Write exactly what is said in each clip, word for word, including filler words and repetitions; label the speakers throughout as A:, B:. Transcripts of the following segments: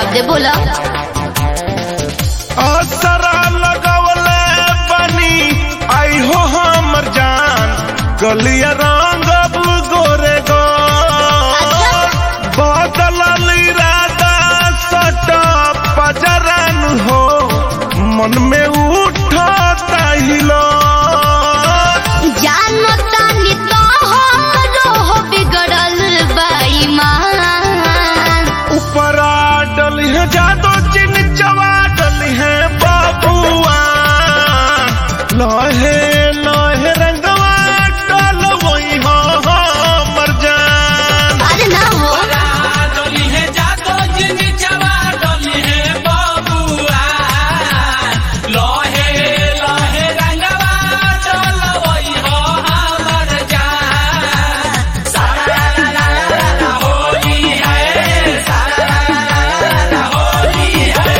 A: जवाब दे बोला।
B: असरा लगवले बनी आई हो हमर जान गलिया रंग गोरे गो बदलल इरादा सटा पजरन हो मन में उठता हिलो
A: जानो तानी तो हो बिगड़ल बेईमान
B: ऊपर डल है जादो चिन चवा डल है बाबुआ लहे लहे रंगवा डल वही हो हमर जान।
A: अरे ना हो
C: डली है जादो चिन चवा डल है बाबुआ लहे लहे रंगवा डल वही हो हमर जान। सारा ला ला ला होली है सारा ला ला होली है।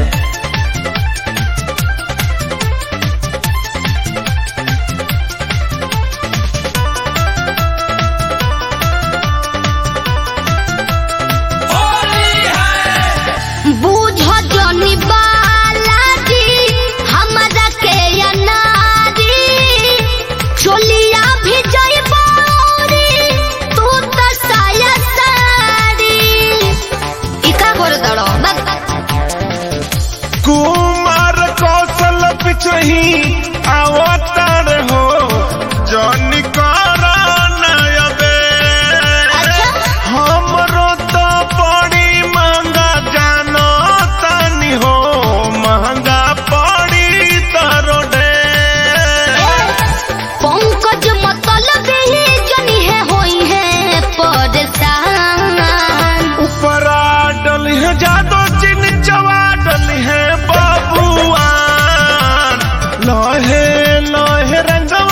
C: होली है
A: बूझो जोनी बालाजी हमरा के अनारी चोलिया भी जाई बारी तू तो साया सारी इका कर दड़ो
B: कुमार कौशल पिछही अवतार हो जन करा नयबे हमरो तो बड़ी महंगा जानो तानी हो महंगा पड़ी तारो डे
A: पंकज मतलब ही जनी है होई है परेशान
B: ऊपर डल है जादो चिन चवा डल है बाबुआ लहे लहे रंगवा